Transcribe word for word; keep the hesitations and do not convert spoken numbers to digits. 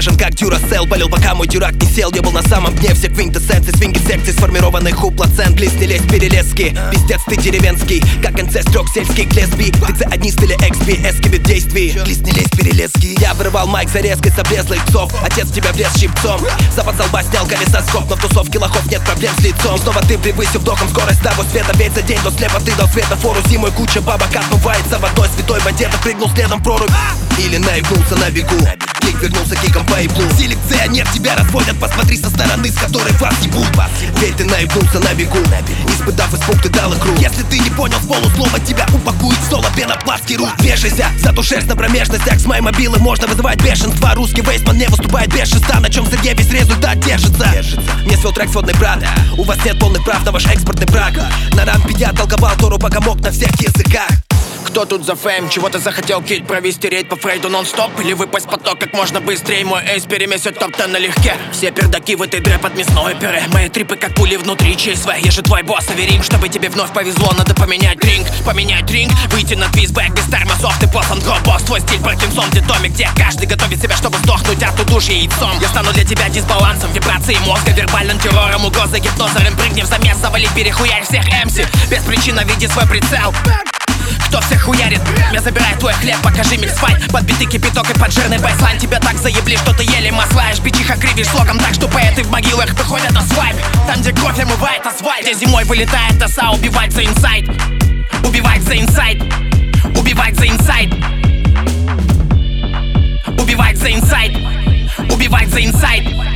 заряжен как Duracell. Болел, пока мой дюрак не сел. Я был на самом дне все квинтэссенции, свинги секций, сформированных у плацент. Лист не лезь, перелезки, пиздец ты деревенский, как инцест, трёх сельских лесбий. Ты це одни стили экс пи эс кибет действий. Лист не лезь, перелезки. Я вырывал майк за резкой с облезлых псов. Отец тебя влез щипцом. Запад со лба снял колеса скоб, но в тусовке лохов нет проблем с лицом. И снова ты превысил вдохом скорость того света. Ведь за день до слепа ты дал светофору. Зимой куча бабок отмывается в одной святой воде. Ты прыгнул следом в прорубь или наебнулся на бегу. Кик вернулся киком по иглу. Селекционер тебя разводят, посмотри со стороны, с которой вас ебут. Ведь ты наебнулся на бегу, испытав испуг, ты дал икру. Если ты не понял с полуслова, тебя упакует в соло пенопластский рук. Вешайся, зато шерсть на промежностях. С моей мобилы можно вызывать бешенство. Русский вейсман не выступает без шеста, на чем Сергей весь результат держится. Мне свел трек сводный брат. У вас нет полных прав на ваш экспортный брак. На рампе я толковал Тору, пока мог на всех языках. Кто тут за фейм? Чего ты захотел, киль? Провести рейд по Фрейду нон-стоп? Или выпасть в поток как можно быстрее? Мой эйс перемесит топ-тен налегке. Все пердаки в этой дре под мясное пюре. Мои трипы как пули внутри ЧСВ. Я же твой босс, Аверим. Чтобы тебе вновь повезло, надо поменять ринг. Поменять ринг, выйти на твизбэк без тормозов. Ты послан дропбокс, твой стиль Паркинсон. Где домик, где каждый готовит себя, чтобы сдохнуть от удушья яйцом. Я стану для тебя дисбалансом, вибрации мозга, вербальным террором, угрозой, гипнозером. Прыгни в замес, завали, перехуярь всех эмси. Без причины види свой прицел. Кто всех хуярит? Я забираю твой хлеб, покажи миксфайт. Подбитый кипяток и поджирный байслайн. Тебя так заебли, что ты еле маслаешь. Бичиха кривишь слогом так, что поэты в могилах выходят на свайп. Там, где кровь омывает асфальт, где зимой вылетает оса. Убивать за инсайт, убивать за инсайт, убивать за инсайт, убивать за инсайт, убивать за инсайт.